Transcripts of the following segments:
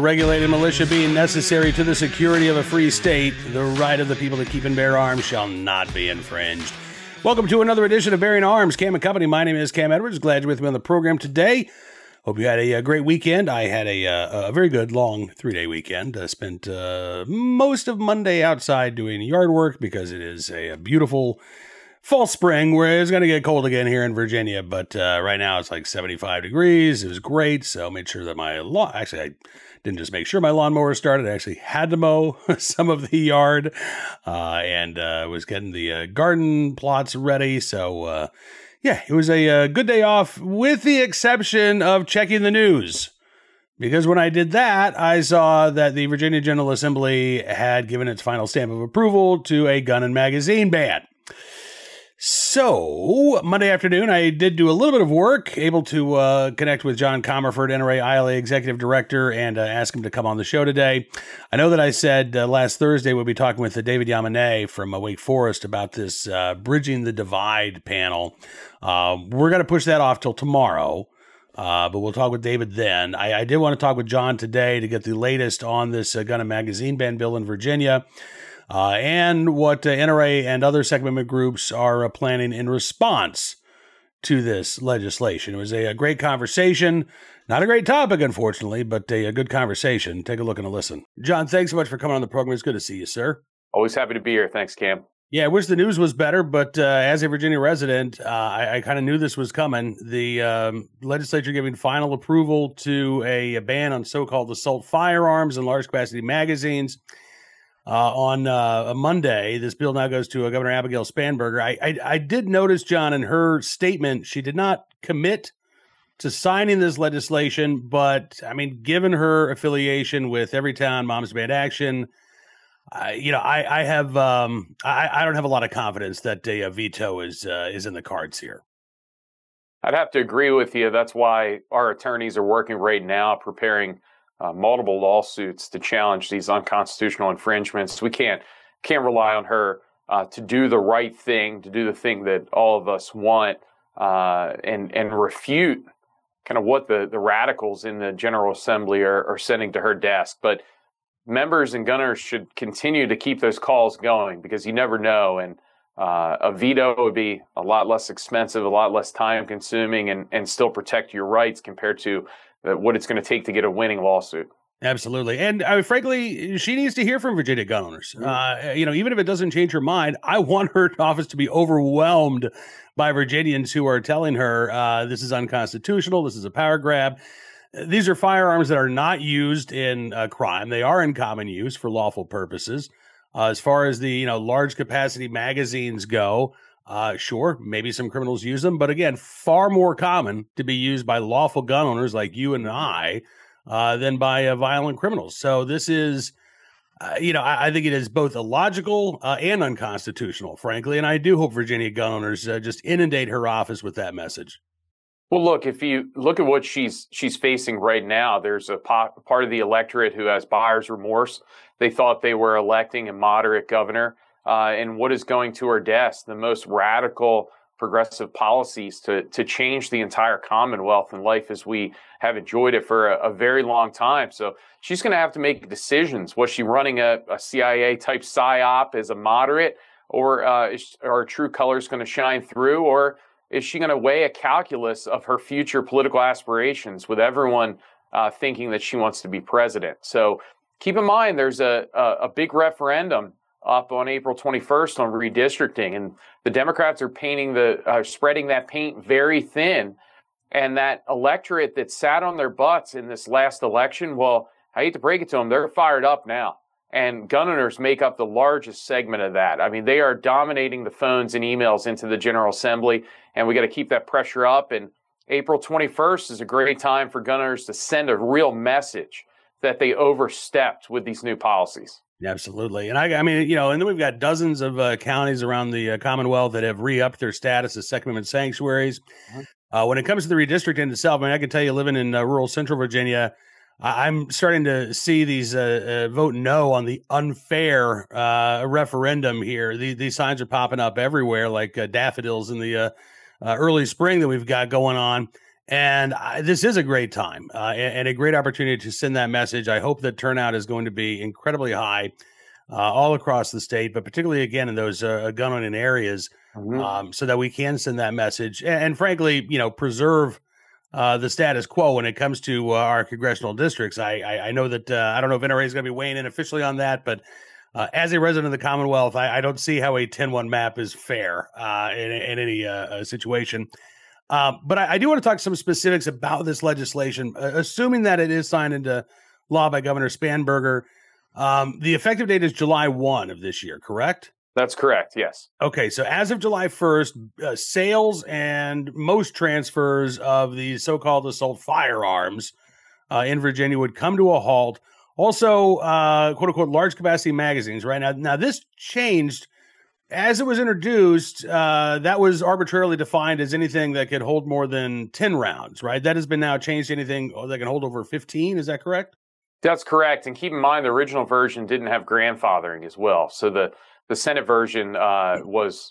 regulated militia being necessary to the security of a free state, the right of the people to keep and bear arms shall not be infringed. Welcome to another edition of Bearing Arms, Cam and Company. My name is Cam Edwards. Glad you're with me on the program today. Hope you had a great weekend. I had a very good, long 3-day weekend. Spent most of Monday outside doing yard work because it is a beautiful fall spring where it's going to get cold again here in Virginia. But right now it's like 75 degrees. It was great. So I made sure that my lawn, actually I didn't just make sure my lawnmower started. I actually had to mow some of the yard and was getting the garden plots ready. So yeah, it was a good day off with the exception of checking the news. Because when I did that, I saw that the Virginia General Assembly had given its final stamp of approval to a gun and magazine ban. So, Monday afternoon, I did do a little bit of work, able to connect with John Comerford, NRA ILA Executive Director, and ask him to come on the show today. I know that I said last Thursday we'll be talking with David Yamane from Wake Forest about this Bridging the Divide panel. We're going to push that off till tomorrow, but we'll talk with David then. I did want to talk with John today to get the latest on this gun and magazine ban bill in Virginia. And what NRA and other Second Amendment groups are planning in response to this legislation. It was a great conversation. Not a great topic, unfortunately, but a good conversation. Take a look and a listen. John, thanks so much for coming on the program. It's good to see you, sir. Always happy to be here. Thanks, Cam. Yeah, I wish the news was better, but as a Virginia resident, I kind of knew this was coming. The legislature giving final approval to a ban on so-called assault firearms and large-capacity magazines. On a Monday, this bill now goes to Governor Abigail Spanberger. I did notice, John, in her statement, she did not commit to signing this legislation, but I mean, given her affiliation with Everytown Moms Demand Action, I don't have a lot of confidence that a veto is in the cards here. I'd have to agree with you. That's why our attorneys are working right now preparing multiple lawsuits to challenge these unconstitutional infringements. We can't rely on her to do the right thing, to do the thing that all of us want, and refute kind of what the radicals in the General Assembly are sending to her desk. But members and gunners should continue to keep those calls going because you never know. And a veto would be a lot less expensive, a lot less time consuming, and still protect your rights compared to what it's going to take to get a winning lawsuit. Absolutely. And frankly, she needs to hear from Virginia gun owners. Even if it doesn't change her mind, I want her office to be overwhelmed by Virginians who are telling her this is unconstitutional. This is a power grab. These are firearms that are not used in crime. They are in common use for lawful purposes. As far as the large capacity magazines go, sure, maybe some criminals use them, but again, far more common to be used by lawful gun owners like you and I than by violent criminals. So this is, I think it is both illogical and unconstitutional, frankly, and I do hope Virginia gun owners just inundate her office with that message. Well, look, if you look at what she's facing right now, there's a part of the electorate who has buyer's remorse. They thought they were electing a moderate governor. And what is going to her desk, the most radical progressive policies to change the entire Commonwealth and life as we have enjoyed it for a very long time. So she's going to have to make decisions. Was she running a CIA-type PSYOP as a moderate, or are her true colors going to shine through, or is she going to weigh a calculus of her future political aspirations with everyone thinking that she wants to be president? So keep in mind, there's a big referendum up on April 21st on redistricting, and the Democrats are spreading that paint very thin. And that electorate that sat on their butts in this last election, well, I hate to break it to them, they're fired up now. And gun owners make up the largest segment of that. I mean, they are dominating the phones and emails into the General Assembly, and we got to keep that pressure up. And April 21st is a great time for gun owners to send a real message that they overstepped with these new policies. Absolutely. And I mean, and then we've got dozens of counties around the Commonwealth that have re-upped their status as Second Amendment sanctuaries. When it comes to the redistricting itself, I mean, I can tell you, living in rural central Virginia, I'm starting to see these vote no on the unfair referendum here. These signs are popping up everywhere like daffodils in the early spring that we've got going on. And this is a great time and a great opportunity to send that message. I hope that turnout is going to be incredibly high all across the state, but particularly, again, in those gun-owning areas, so that we can send that message and frankly, preserve the status quo when it comes to our congressional districts. I know that I don't know if NRA is going to be weighing in officially on that, but as a resident of the Commonwealth, I don't see how a 10-1 map is fair in any situation. But I do want to talk some specifics about this legislation, assuming that it is signed into law by Governor Spanberger. The effective date is July 1 of this year, correct? That's correct, yes. Okay, so as of July 1st, sales and most transfers of these so-called assault firearms in Virginia would come to a halt. Also, quote-unquote, large capacity magazines, right? Now, this changed. As it was introduced, that was arbitrarily defined as anything that could hold more than 10 rounds, right? That has been now changed to anything that can hold over 15. Is that correct? That's correct. And keep in mind, the original version didn't have grandfathering as well. So the Senate version was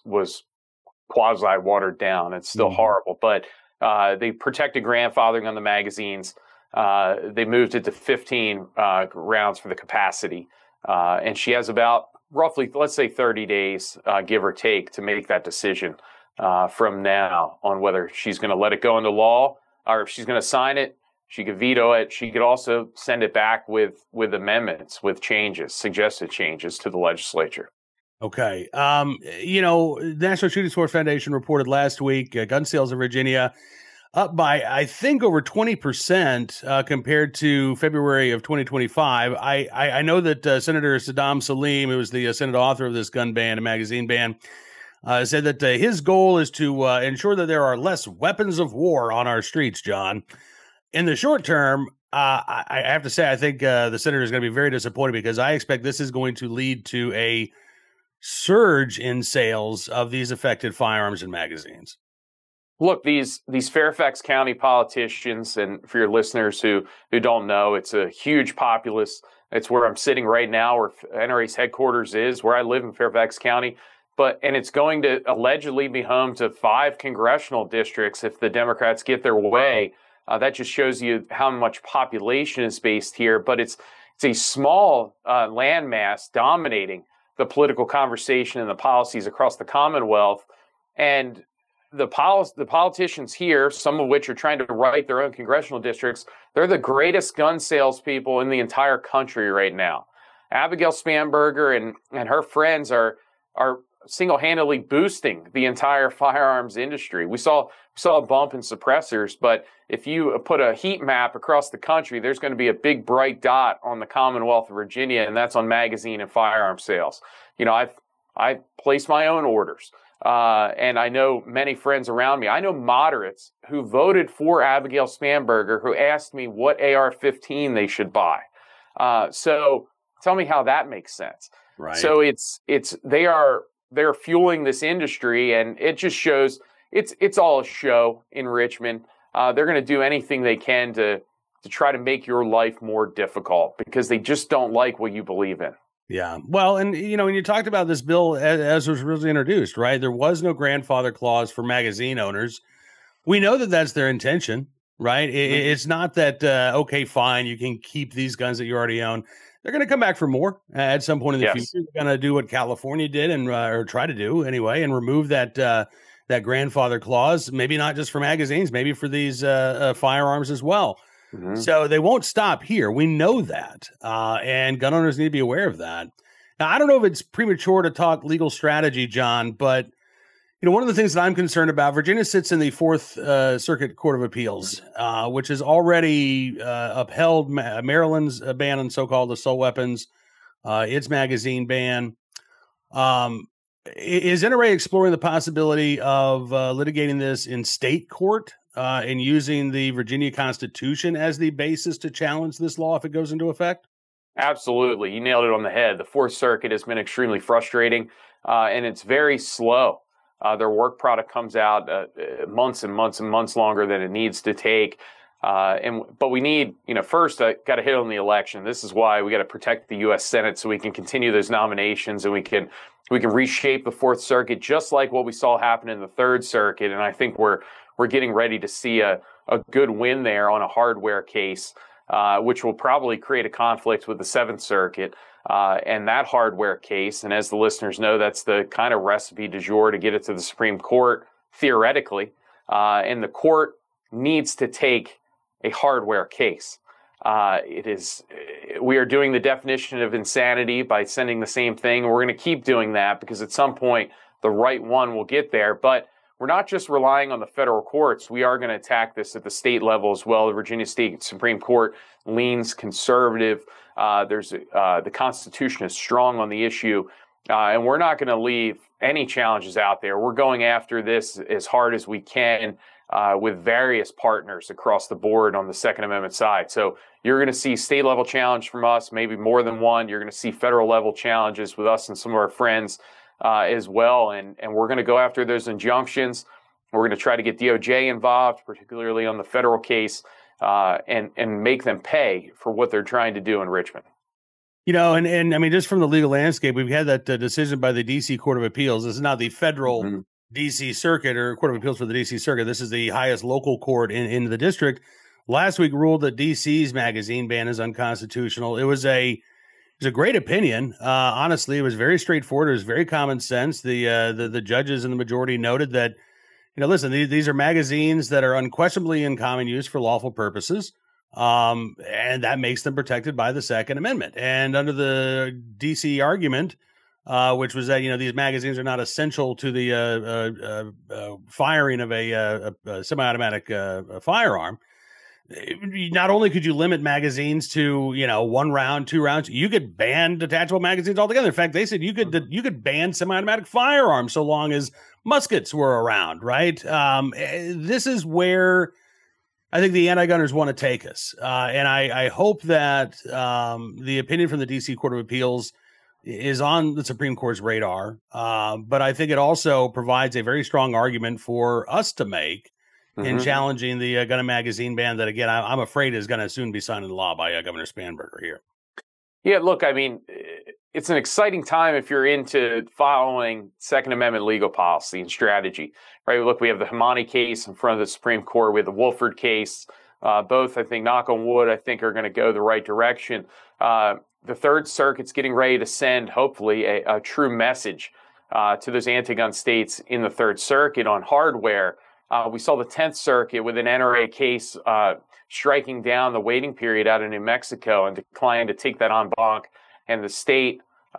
quasi watered down. It's still horrible, but they protected grandfathering on the magazines. They moved it to 15 rounds for the capacity. And she has about roughly, let's say 30 days, give or take, to make that decision from now on whether she's going to let it go into law or if she's going to sign it. She could veto it. She could also send it back with amendments, with changes, suggested changes to the legislature. Okay. The National Shooting Sports Foundation reported last week gun sales in Virginia up by, I think, over 20% compared to February of 2025. I know that Senator Saddam Salim, who was the Senate author of this gun ban and magazine ban, said that his goal is to ensure that there are less weapons of war on our streets, John. In the short term, I have to say, I think the senator is going to be very disappointed because I expect this is going to lead to a surge in sales of these affected firearms and magazines. Look, these Fairfax County politicians, and for your listeners who don't know, it's a huge populace. It's where I'm sitting right now, where NRA's headquarters is, where I live in Fairfax County. And it's going to allegedly be home to 5 congressional districts if the Democrats get their way. That just shows you how much population is based here. But it's a small landmass dominating the political conversation and the policies across the Commonwealth. And the politicians here, some of which are trying to write their own congressional districts, they're the greatest gun salespeople in the entire country right now. Abigail Spanberger and her friends are single-handedly boosting the entire firearms industry. We saw a bump in suppressors, but if you put a heat map across the country, there's going to be a big bright dot on the Commonwealth of Virginia, and that's on magazine and firearm sales. I placed my own orders. And I know many friends around me. I know moderates who voted for Abigail Spanberger who asked me what AR-15 they should buy. So tell me how that makes sense. Right. So they're fueling this industry, and it just shows it's all a show in Richmond. They're going to do anything they can to try to make your life more difficult because they just don't like what you believe in. Yeah. Well, and, when you talked about this bill as was originally introduced, right, there was no grandfather clause for magazine owners. We know that that's their intention, right? It's not that, okay, fine, you can keep these guns that you already own. They're going to come back for more at some point in the future. They're going to do what California did or try to do anyway, and remove that grandfather clause, maybe not just for magazines, maybe for these firearms as well. Mm-hmm. So they won't stop here. We know that. And gun owners need to be aware of that. Now, I don't know if it's premature to talk legal strategy, John, but one of the things that I'm concerned about, Virginia sits in the Fourth Circuit Court of Appeals, which has already upheld Maryland's ban on so-called assault weapons, its magazine ban. Is NRA exploring the possibility of litigating this in state court and using the Virginia Constitution as the basis to challenge this law if it goes into effect? Absolutely. You nailed it on the head. The Fourth Circuit has been extremely frustrating, and it's very slow. Their work product comes out months and months and months longer than it needs to take. But we need, first, got to hit on the election. This is why we got to protect the U.S. Senate so we can continue those nominations and we can reshape the Fourth Circuit just like what we saw happen in the Third Circuit. And I think we're getting ready to see a a good win there on a hardware case, which will probably create a conflict with the Seventh Circuit and that hardware case. And as the listeners know, that's the kind of recipe du jour to get it to the Supreme Court, theoretically. And the court needs to take a hardware case. We are doing the definition of insanity by sending the same thing. We're going to keep doing that because at some point the right one will get there. But we're not just relying on the federal courts. We are going to attack this at the state level as well. The Virginia State Supreme Court leans conservative. The Constitution is strong on the issue. And we're not going to leave any challenges out there. We're going after this as hard as we can with various partners across the board on the Second Amendment side. So you're going to see state level challenge from us, maybe more than one. You're going to see federal level challenges with us and some of our friends as well. And we're going to go after those injunctions. We're going to try to get DOJ involved, particularly on the federal case, and make them pay for what they're trying to do in Richmond. And I mean, just from the legal landscape, we've had that decision by the D.C. Court of Appeals. This is not the federal D.C. Circuit or Court of Appeals for the D.C. Circuit. This is the highest local court in the district. Last week ruled that D.C.'s magazine ban is unconstitutional. It was a great opinion. Honestly, it was very straightforward. It was very common sense. The judges in the majority noted that, listen, these are magazines that are unquestionably in common use for lawful purposes. And that makes them protected by the Second Amendment. And under the D.C. argument, which was that, these magazines are not essential to the firing of a semi-automatic firearm, not only could you limit magazines to, 1 round, 2 rounds, you could ban detachable magazines altogether. In fact, they said you could ban semi-automatic firearms so long as muskets were around, right? This is where I think the anti-gunners want to take us. And I hope that the opinion from the D.C. Court of Appeals is on the Supreme Court's radar. But I think it also provides a very strong argument for us to make in challenging the gun and magazine ban that, again, I'm afraid is going to soon be signed into law by Governor Spanberger here. Yeah, look, I mean, it's an exciting time if you're into following Second Amendment legal policy and strategy, right? Look, we have the Hamani case in front of the Supreme Court. We have the Wolford case. Both, I think, knock on wood, I think are going to go the right direction. The Third Circuit's getting ready to send, hopefully, a true message to those anti-gun states in the Third Circuit on hardware. We saw the 10th Circuit with an NRA case striking down the waiting period out of New Mexico and declining to take that en banc, and the state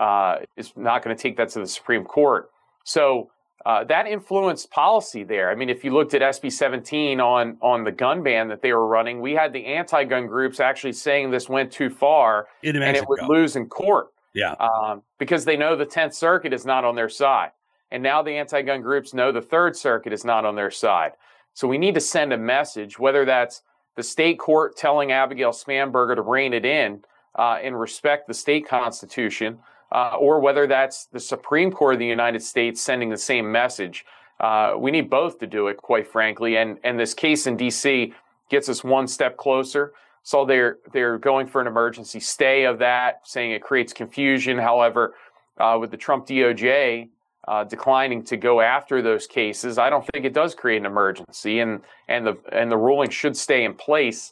is not going to take that to the Supreme Court. So that influenced policy there. I mean, if you looked at SB 17 on the gun ban that they were running, we had the anti-gun groups actually saying this went too far and it would lose in court. Yeah, because they know the 10th Circuit is not on their side. And now the anti-gun groups know the Third Circuit is not on their side. So we need to send a message, whether that's the state court telling Abigail Spanberger to rein it in and respect the state constitution, or whether that's the Supreme Court of the United States sending the same message. We need both to do it, quite frankly. And this case in D.C. gets us one step closer. So they're going for an emergency stay of that, saying it creates confusion. However, with the Trump DOJ declining to go after those cases, I don't think it does create an emergency, and the ruling should stay in place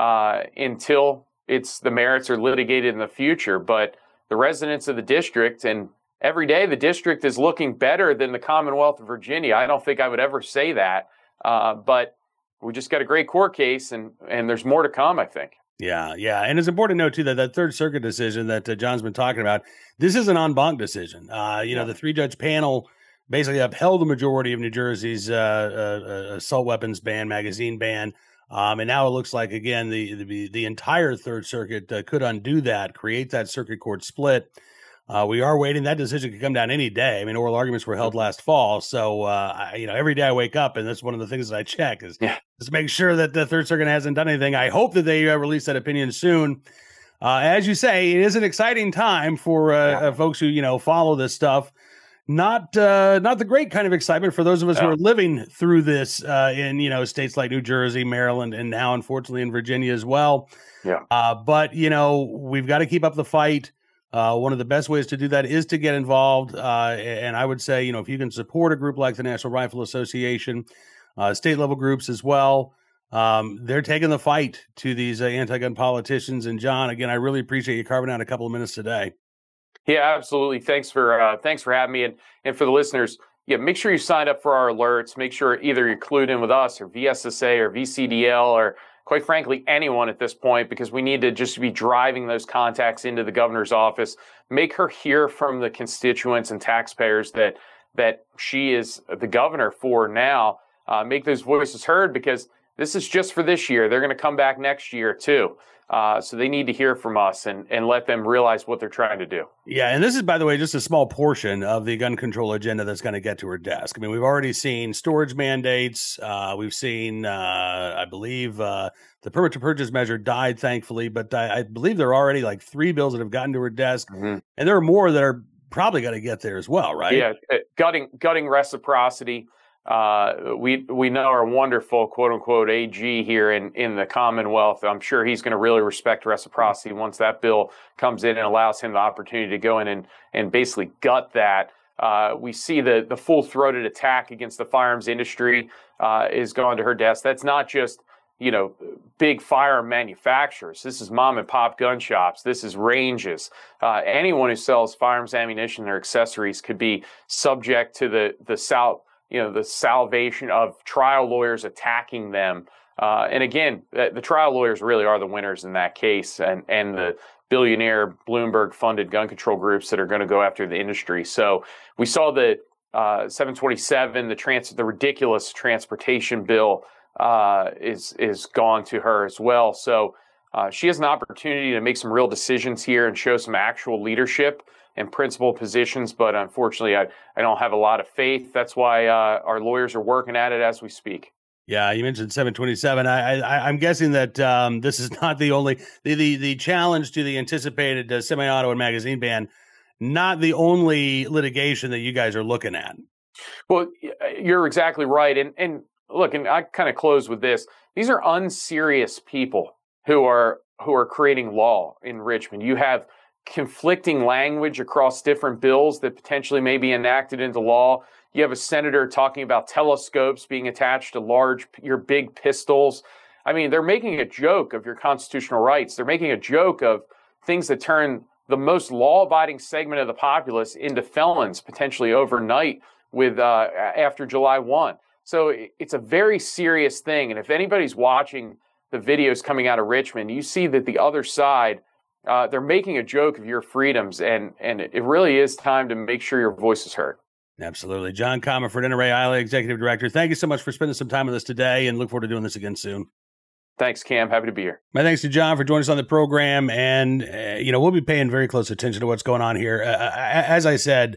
until the merits are litigated in the future. But the residents of the district, and every day the district is looking better than the Commonwealth of Virginia. I don't think I would ever say that, but we just got a great court case, and there's more to come, I think. Yeah. And it's important to note, too, that Third Circuit decision that John's been talking about, this is an en banc decision. The 3-judge panel basically upheld the majority of New Jersey's assault weapons ban, magazine ban. And now it looks like, again, the entire Third Circuit could undo that, create that circuit court split. We are waiting. That decision could come down any day. I mean, oral arguments were held last fall. So, every day I wake up, and that's one of the things that I check is just make sure that the Third Circuit hasn't done anything. I hope that they release that opinion soon. As you say, it is an exciting time for folks who, follow this stuff. Not the great kind of excitement for those of us who are living through this in, states like New Jersey, Maryland, and now, unfortunately, in Virginia as well. Yeah. But, we've got to keep up the fight. One of the best ways to do that is to get involved. And I would say, if you can support a group like the National Rifle Association, state level groups as well, they're taking the fight to these anti-gun politicians. And John, again, I really appreciate you carving out a couple of minutes today. Yeah, absolutely. Thanks for having me, and for the listeners. Yeah, make sure you sign up for our alerts. Make sure either you're clued in with us or VSSA or VCDL or, quite frankly, anyone at this point, because we need to just be driving those contacts into the governor's office. Make her hear from the constituents and taxpayers that she is the governor for now. Make those voices heard, because this is just for this year. They're going to come back next year too. So they need to hear from us and let them realize what they're trying to do. Yeah, and this is, by the way, just a small portion of the gun control agenda that's going to get to her desk. I mean, we've already seen storage mandates. We've seen, I believe, the permit to purchase measure died, thankfully, but I believe there are already like 3 bills that have gotten to her desk, and there are more that are probably going to get there as well, right? Yeah, gutting reciprocity. We know our wonderful quote unquote AG here in the Commonwealth. I'm sure he's going to really respect reciprocity once that bill comes in and allows him the opportunity to go in and basically gut that. We see the full-throated attack against the firearms industry is gone to her desk. That's not just, big firearm manufacturers. This is mom and pop gun shops. This is ranges. Anyone who sells firearms ammunition or accessories could be subject to the salvation of trial lawyers attacking them. And again, the trial lawyers really are the winners in that case, and the billionaire Bloomberg-funded gun control groups that are going to go after the industry. So we saw the 727, the ridiculous transportation bill is gone to her as well. So she has an opportunity to make some real decisions here and show some actual leadership and principal positions, but unfortunately, I don't have a lot of faith. That's why our lawyers are working at it as we speak. Yeah, you mentioned 727. I'm guessing that this is not the only the challenge to the anticipated semi-auto and magazine ban, not the only litigation that you guys are looking at. Well, you're exactly right. And look, and I kind of close with this. These are unserious people who are creating law in Richmond. You have conflicting language across different bills that potentially may be enacted into law. You have a senator talking about telescopes being attached to your big pistols. I mean, they're making a joke of your constitutional rights. They're making a joke of things that turn the most law-abiding segment of the populace into felons potentially overnight with after July 1. So it's a very serious thing. And if anybody's watching the videos coming out of Richmond, you see that the other side, they're making a joke of your freedoms, and it really is time to make sure your voice is heard. Absolutely. John Comerford, NRA ILA Executive Director, thank you so much for spending some time with us today, and look forward to doing this again soon. Thanks, Cam. Happy to be here. My thanks to John for joining us on the program, and we'll be paying very close attention to what's going on here. As I said,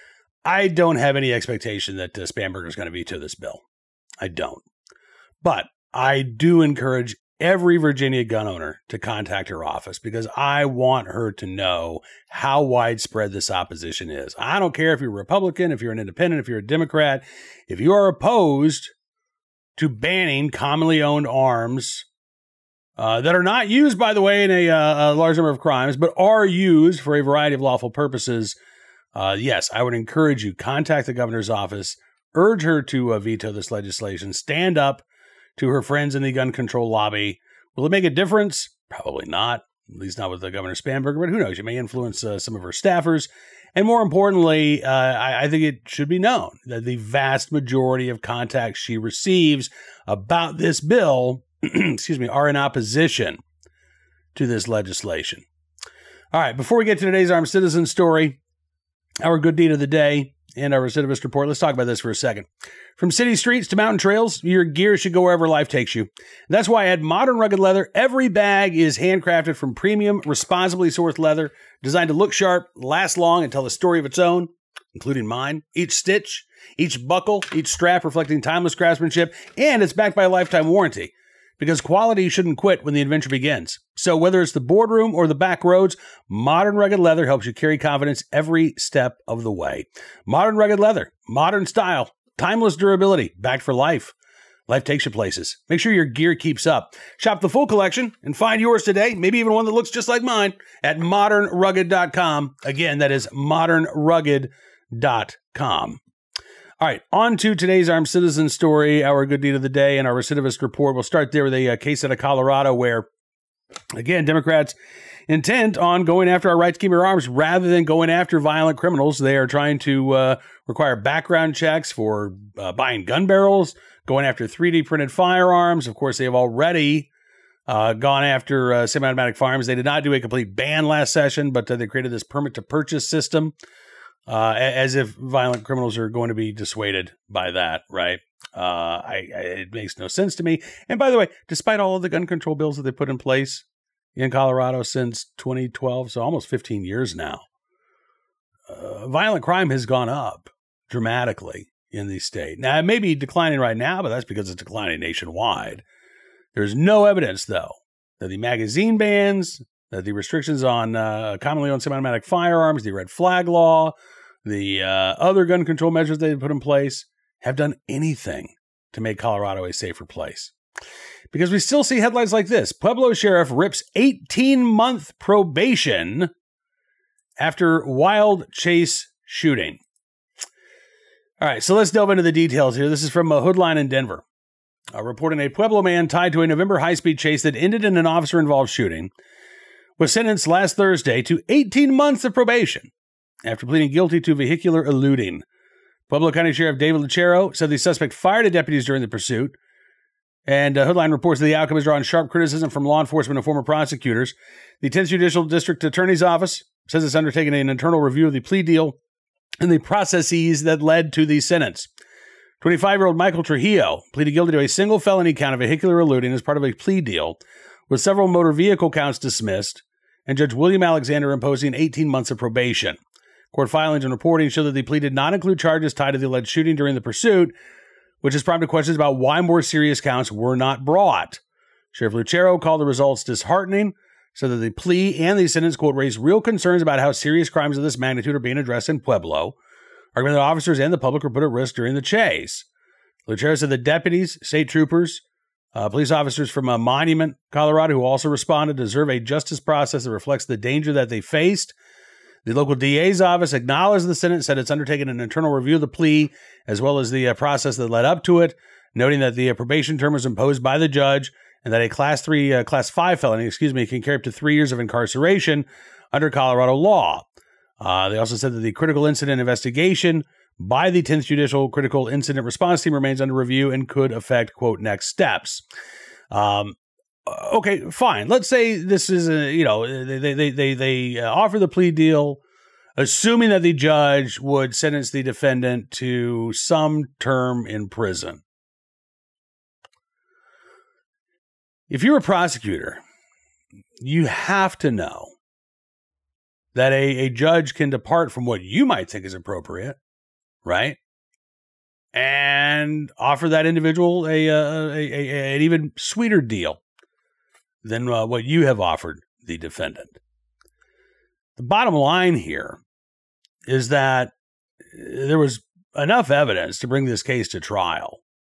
I don't have any expectation that Spanberger is going to veto this bill. I don't. But I do encourage every Virginia gun owner to contact her office, because I want her to know how widespread this opposition is. I don't care if you're a Republican, if you're an independent, if you're a Democrat, if you are opposed to banning commonly owned arms that are not used, by the way, in a large number of crimes, but are used for a variety of lawful purposes. Yes, I would encourage you, contact the governor's office, urge her to veto this legislation, stand up to her friends in the gun control lobby. Will it make a difference? Probably not, at least not with the Governor Spanberger, but who knows? You may influence some of her staffers. And more importantly, I think it should be known that the vast majority of contacts she receives about this bill, are in opposition to this legislation. All right, before we get to today's Armed Citizen story, our good deed of the day, and our recidivist report, let's talk about this for a second. From city streets to mountain trails, your gear should go wherever life takes you. That's why at Modern Rugged Leather, every bag is handcrafted from premium, responsibly sourced leather, designed to look sharp, last long, and tell a story of its own, including mine. Each stitch, each buckle, each strap reflecting timeless craftsmanship, and it's backed by a lifetime warranty. Because quality shouldn't quit when the adventure begins. So whether it's the boardroom or the back roads, Modern Rugged Leather helps you carry confidence every step of the way. Modern Rugged Leather, modern style, timeless durability, backed for life. Life takes you places. Make sure your gear keeps up. Shop the full collection and find yours today, maybe even one that looks just like mine, at modernrugged.com. Again, that is modernrugged.com. All right, on to today's Armed Citizen story, our good deed of the day, and our recidivist report. We'll start there with a case out of Colorado where, again, Democrats intent on going after our right to keep our arms rather than going after violent criminals. They are trying to require background checks for buying gun barrels, going after 3D printed firearms. Of course, they have already gone after semi-automatic firearms. They did not do a complete ban last session, but they created this permit to purchase system. As if violent criminals are going to be dissuaded by that, right? It makes no sense to me. And by the way, despite all of the gun control bills that they put in place in Colorado since 2012, so almost 15 years now, violent crime has gone up dramatically in the state. Now, it may be declining right now, but that's because it's declining nationwide. There's no evidence, though, that the magazine bans, that the restrictions on commonly owned semi-automatic firearms, the red flag law, the other gun control measures they put in place have done anything to make Colorado a safer place. Because we still see headlines like this. Pueblo sheriff rips 18-month probation after wild chase shooting. All right, so let's delve into the details here. This is from Hoodline in Denver. Reporting a Pueblo man tied to a November high-speed chase that ended in an officer-involved shooting was sentenced last Thursday to 18 months of probation after pleading guilty to vehicular eluding. Pueblo County Sheriff David Lucero said the suspect fired at deputies during the pursuit, and Hoodline reports that the outcome has drawn sharp criticism from law enforcement and former prosecutors. The 10th Judicial District Attorney's Office says it's undertaking an internal review of the plea deal and the processes that led to the sentence. 25-year-old Michael Trujillo pleaded guilty to a single felony count of vehicular eluding as part of a plea deal, with several motor vehicle counts dismissed, and Judge William Alexander imposing 18 months of probation. Court filings and reporting show that the plea did not include charges tied to the alleged shooting during the pursuit, which has prompted questions about why more serious counts were not brought. Sheriff Lucero called the results disheartening, said that the plea and the sentence, quote, raised real concerns about how serious crimes of this magnitude are being addressed in Pueblo, arguing that officers and the public were put at risk during the chase. Lucero said that deputies, state troopers, police officers from Monument, Colorado, who also responded, deserve a justice process that reflects the danger that they faced. The local DA's office acknowledged the sentence, said it's undertaken an internal review of the plea, as well as the process that led up to it, noting that the probation term was imposed by the judge and that a Class 5 felony, can carry up to 3 years of incarceration under Colorado law. They also said that the critical incident investigation by the 10th Judicial Critical Incident Response Team remains under review and could affect, quote, next steps. Okay, fine. Let's say this is they offer the plea deal, assuming that the judge would sentence the defendant to some term in prison. If you're a prosecutor, you have to know that a judge can depart from what you might think is appropriate, right? And offer that individual an even sweeter deal than what you have offered the defendant. The bottom line here is that there was enough evidence to bring this case to trial.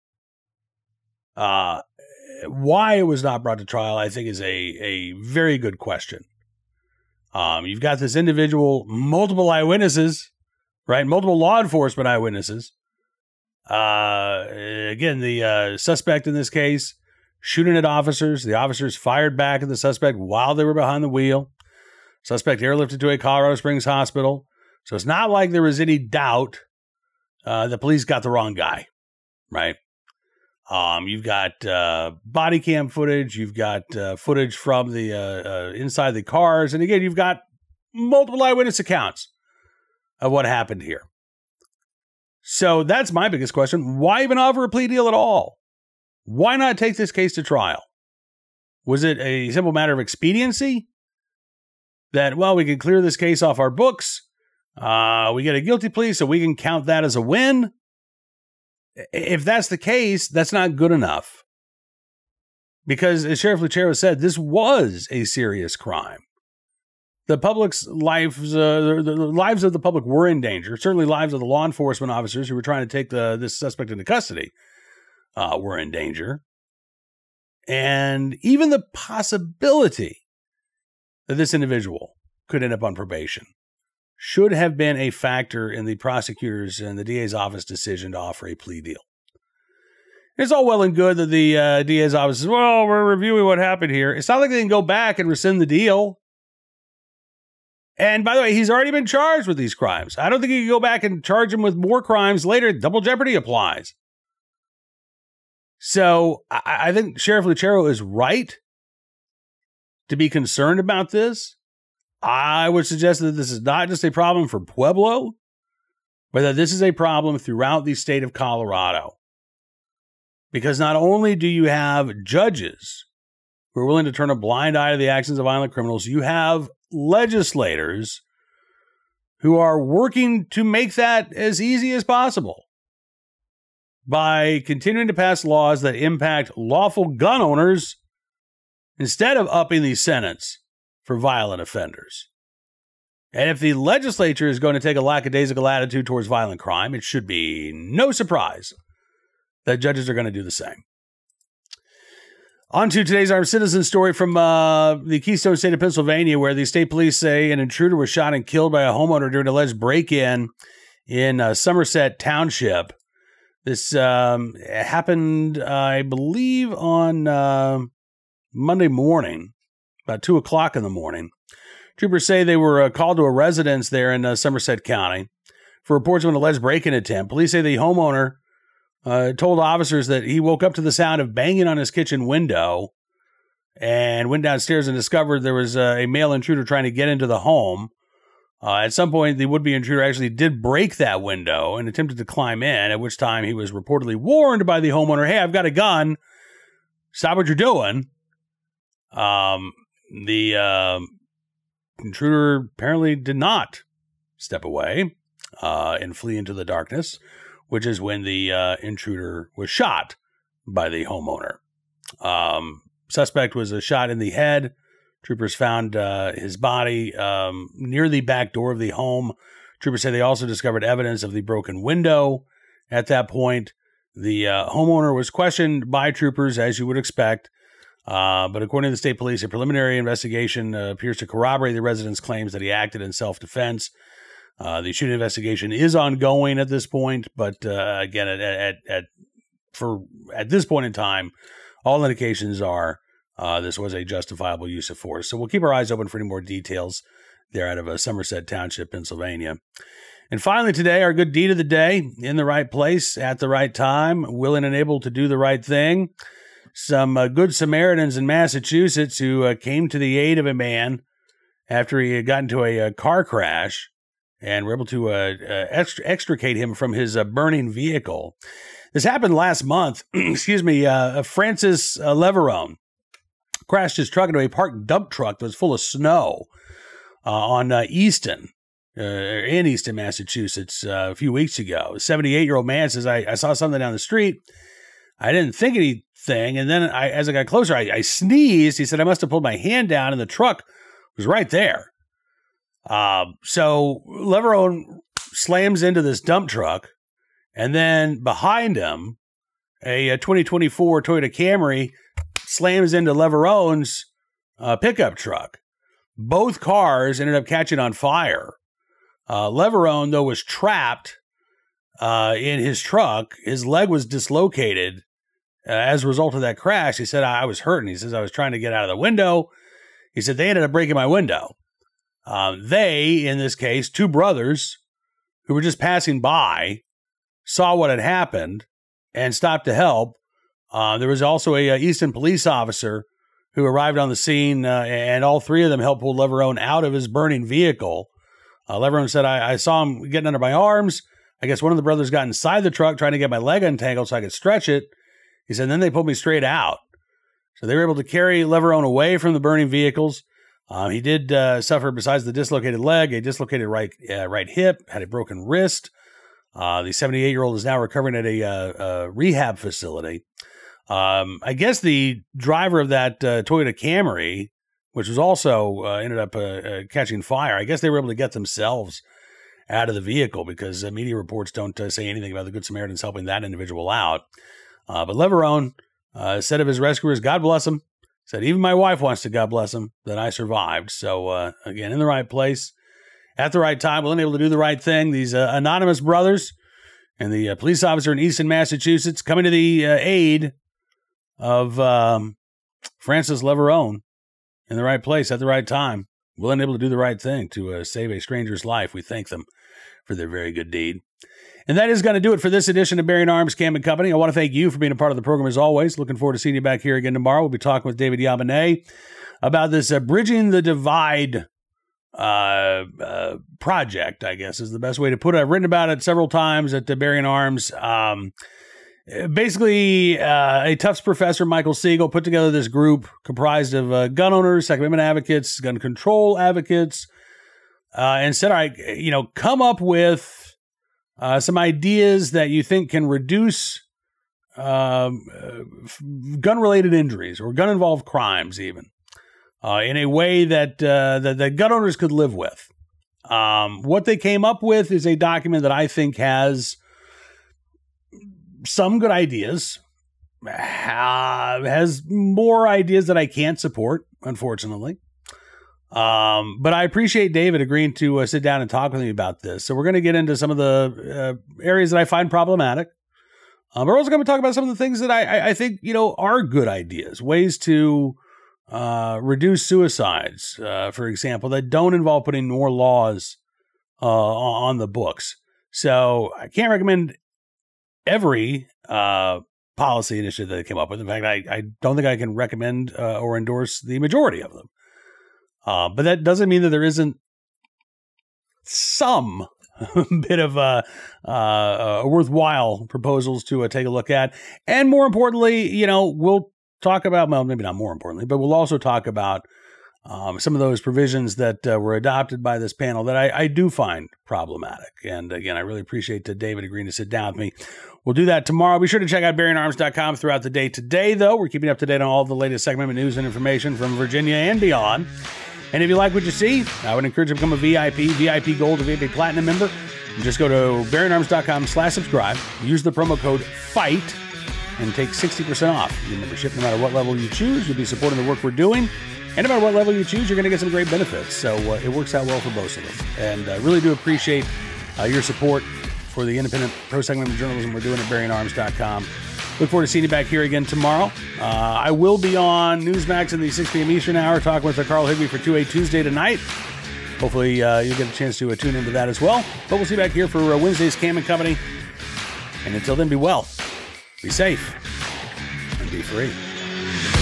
Why it was not brought to trial, I think, is a very good question. You've got this individual, multiple eyewitnesses, right? Multiple law enforcement eyewitnesses. Again, the suspect in this case shooting at officers. The officers fired back at the suspect while they were behind the wheel. Suspect airlifted to a Colorado Springs hospital. So it's not like there was any doubt the police got the wrong guy, right? You've got body cam footage. You've got footage from the inside the cars. And again, you've got multiple eyewitness accounts of what happened here. So that's my biggest question. Why even offer a plea deal at all? Why not take this case to trial? Was it a simple matter of expediency? That, well, we can clear this case off our books. We get a guilty plea, so we can count that as a win. If that's the case, that's not good enough. Because as Sheriff Lucero said, this was a serious crime. The public's lives, the lives of the public were in danger. Certainly lives of the law enforcement officers who were trying to take this suspect into custody were in danger. And even the possibility that this individual could end up on probation should have been a factor in the prosecutor's and the DA's office decision to offer a plea deal. It's all well and good that the DA's office says, well, we're reviewing what happened here. It's not like they can go back and rescind the deal. And by the way, he's already been charged with these crimes. I don't think you can go back and charge him with more crimes later. Double jeopardy applies. So I think Sheriff Lucero is right to be concerned about this. I would suggest that this is not just a problem for Pueblo, but that this is a problem throughout the state of Colorado. Because not only do you have judges who are willing to turn a blind eye to the actions of violent criminals, you have legislators who are working to make that as easy as possible by continuing to pass laws that impact lawful gun owners instead of upping the sentence for violent offenders. And if the legislature is going to take a lackadaisical attitude towards violent crime, it should be no surprise that judges are going to do the same. On to today's Armed Citizen story from the Keystone State of Pennsylvania, where the state police say an intruder was shot and killed by a homeowner during an alleged break-in in Somerset Township. This happened, I believe, on Monday morning, about 2 o'clock in the morning. Troopers say they were called to a residence there in Somerset County for reports of an alleged break-in attempt. Police say the homeowner told officers that he woke up to the sound of banging on his kitchen window and went downstairs and discovered there was a male intruder trying to get into the home. At some point, the would-be intruder actually did break that window and attempted to climb in, at which time he was reportedly warned by the homeowner, hey, I've got a gun. Stop what you're doing. The intruder apparently did not step away and flee into the darkness, which is when the intruder was shot by the homeowner. Suspect was shot in the head. Troopers found his body near the back door of the home. Troopers say they also discovered evidence of the broken window. At that point, the homeowner was questioned by troopers, as you would expect. But according to the state police, a preliminary investigation appears to corroborate the resident's claims that he acted in self-defense. The shooting investigation is ongoing at this point, but again, at this point in time, all indications are this was a justifiable use of force. So we'll keep our eyes open for any more details there out of Somerset Township, Pennsylvania. And finally today, our good deed of the day, in the right place at the right time, willing and able to do the right thing. Some good Samaritans in Massachusetts who came to the aid of a man after he had gotten into a car crash and were able to extricate him from his burning vehicle. This happened last month. Francis Leverone crashed his truck into a parked dump truck that was full of snow on Easton, in Easton, Massachusetts, a few weeks ago. A 78-year-old man says, I saw something down the street. I didn't think anything. And then as I got closer, I sneezed. He said, I must have pulled my hand down and the truck was right there. So Leverone slams into this dump truck, and then behind him, a 2024 Toyota Camry slams into Leverone's pickup truck. Both cars ended up catching on fire. Leverone, though, was trapped in his truck. His leg was dislocated as a result of that crash. He said, I was hurting. He says, I was trying to get out of the window. He said, they ended up breaking my window. They, in this case, two brothers who were just passing by, saw what had happened and stopped to help. There was also a Easton police officer who arrived on the scene, and all three of them helped pull Leverone out of his burning vehicle. Leverone said, I saw him getting under my arms. I guess one of the brothers got inside the truck trying to get my leg untangled so I could stretch it. He said, then they pulled me straight out. So they were able to carry Leverone away from the burning vehicles. He did suffer, besides the dislocated leg, a dislocated right hip, had a broken wrist. The 78-year-old is now recovering at a rehab facility. I guess the driver of that Toyota Camry, which was also ended up catching fire, I guess they were able to get themselves out of the vehicle because media reports don't say anything about the Good Samaritans helping that individual out. But Leverone said of his rescuers, God bless him. Said, even my wife wants to God bless him that I survived. So, again, in the right place at the right time, willing and able to do the right thing. These anonymous brothers and the police officer in Easton, Massachusetts, coming to the aid of Francis Leverone in the right place at the right time, willing and able to do the right thing to save a stranger's life. We thank them for their very good deed. And that is going to do it for this edition of Bearing Arms, Cam & Company. I want to thank you for being a part of the program as always. Looking forward to seeing you back here again tomorrow. We'll be talking with David Yabonnet about this Bridging the Divide project, I guess is the best way to put it. I've written about it several times at the Bearing Arms. Basically, a Tufts professor, Michael Siegel, put together this group comprised of gun owners, Second Amendment advocates, gun control advocates, and said, all right, come up with some ideas that you think can reduce gun-related injuries or gun-involved crimes even in a way that that gun owners could live with. What they came up with is a document that I think has some good ideas, has more ideas that I can't support, unfortunately. But I appreciate David agreeing to sit down and talk with me about this. So we're going to get into some of the areas that I find problematic. But we're also going to talk about some of the things that I think, are good ideas, ways to reduce suicides, for example, that don't involve putting more laws on the books. So I can't recommend every policy initiative that they came up with. In fact, I don't think I can recommend or endorse the majority of them. But that doesn't mean that there isn't some bit of worthwhile proposals to take a look at. And more importantly, we'll talk about, well, maybe not more importantly, but we'll also talk about some of those provisions that were adopted by this panel that I do find problematic. And again, I really appreciate David agreeing to sit down with me. We'll do that tomorrow. Be sure to check out BearingArms.com throughout the day. Today, though, we're keeping up to date on all the latest Second Amendment news and information from Virginia and beyond. And if you like what you see, I would encourage you to become a VIP Gold, or VIP Platinum member. Just go to BearingArms.com/subscribe. Use the promo code FIGHT and take 60% off your membership. No matter what level you choose, you'll be supporting the work we're doing. And no matter what level you choose, you're going to get some great benefits. So it works out well for both of us. And I really do appreciate your support for the independent pro-Second Amendment journalism we're doing at BearingArms.com. Look forward to seeing you back here again tomorrow. I will be on Newsmax in the 6 p.m. Eastern hour talking with Carl Higbee for 2A Tuesday tonight. Hopefully you'll get a chance to tune into that as well. But we'll see you back here for Wednesday's Cam & Company. And until then, be well, be safe, and be free.